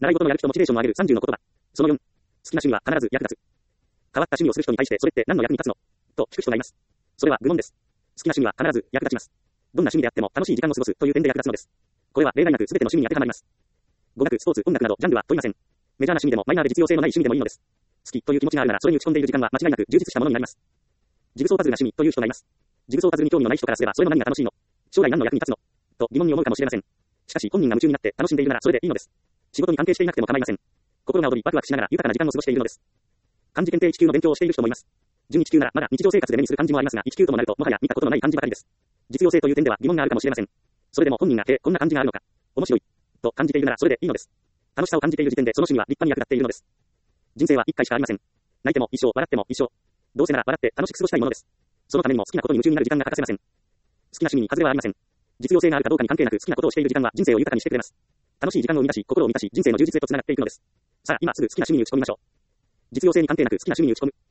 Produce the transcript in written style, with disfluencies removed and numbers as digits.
習い事のやる気とモチベーションを上げる30の言葉。その4。好きな趣味は必ず役立つ。変わった趣味をする人に対してそれって何の役に立つのと聞く人がいます。それは愚問です。好きな趣味は必ず役立ちます。どんな趣味であっても楽しい時間を過ごすという点で役立つのです。これは例外なく全ての趣味に当てはまります。語学、スポーツ、音楽などジャンルは問いません。メジャーな趣味でもマイナーで実用性のない趣味でもいいのです。好きという気持ちがあるならそれに打ち込んでいる時間は間違いなく充実したものになります。ジグソーパズルが趣味という人がいます。ジグソーパズルに興味のない人からすればそれの何が楽しいの将来何の役に立つのと疑問に思うかもしれません。しかし本人が夢中になって楽しんでいるならそれでいいのです。仕事に関係していなくても構いません。心が躍りワクワクしながら豊かな時間を過ごしているのです。漢字検定1級の勉強をしている人もいます。準1級ならまだ日常生活で目にする漢字もありますが、1級ともなるともはや見たことのない漢字ばかりです。実用性という点では疑問があるかもしれません。それでも本人がこんな漢字があるのか、面白いと感じているならそれでいいのです。楽しさを感じている時点でその趣味は立派に役立っているのです。人生は1回しかありません。泣いても一生、笑っても一生。どうせなら笑って楽しく過ごしたいものです。そのためにも好きなことに夢中になる時間が欠かせません。好きな趣味に外れはありません。実用性があるかどうかに関係なく好きなことをしている時間は人生を豊かにしてくれます。楽しい時間を生み出し、心を満たし、人生の充実へとつながっていくのです。さあ、今すぐ好きな趣味に打ち込みましょう。実用性に関係なく好きな趣味に打ち込む。